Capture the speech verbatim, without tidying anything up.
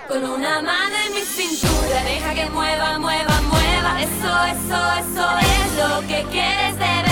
Con una mano en mi cintura, deja que mueva, mueva, mueva. Eso, eso, eso es lo que quieres de